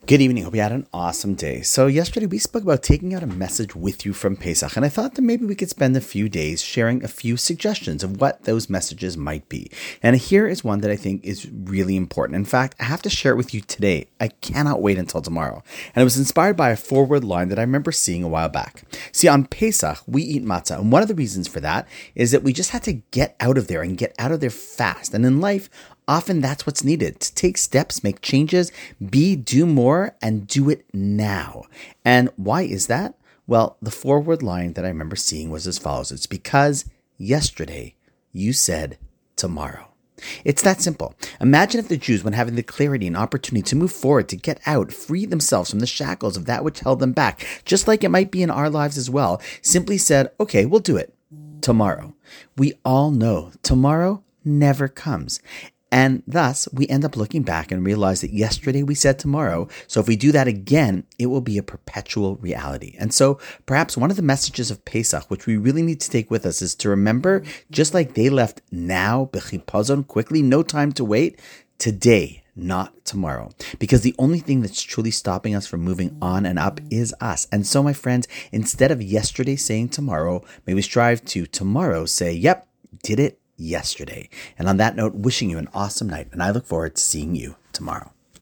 Good evening. Hope you had an awesome day. So yesterday we spoke about taking out a message with you from Pesach, and I thought that maybe we could spend a few days sharing a few suggestions of what those messages might be. And here is one that I think is really important. In fact, I have to share it with you today. I cannot wait until tomorrow. And it was inspired by a forward line that I remember seeing a while back. See, on Pesach, we eat matzah, and one of the reasons for that is that we just had to get out of there and get out of there fast. And in life, often that's what's needed to take steps, make changes, do more, and do it now. And why is that? Well, the forward line that I remember seeing was as follows. It's because yesterday you said tomorrow. It's that simple. Imagine if the Jews, when having the clarity and opportunity to move forward, to get out, free themselves from the shackles of that which held them back, just like it might be in our lives as well, simply said, okay, we'll do it tomorrow. We all know tomorrow never comes. And thus, we end up looking back and realize that yesterday we said tomorrow. So if we do that again, it will be a perpetual reality. And so perhaps one of the messages of Pesach, which we really need to take with us, is to remember, just like they left now, b'chipazon, quickly, no time to wait, today, not tomorrow. Because the only thing that's truly stopping us from moving on and up is us. And so, my friends, instead of yesterday saying tomorrow, may we strive to tomorrow say, yep, did it yesterday. And on that note, wishing you an awesome night, and I look forward to seeing you tomorrow.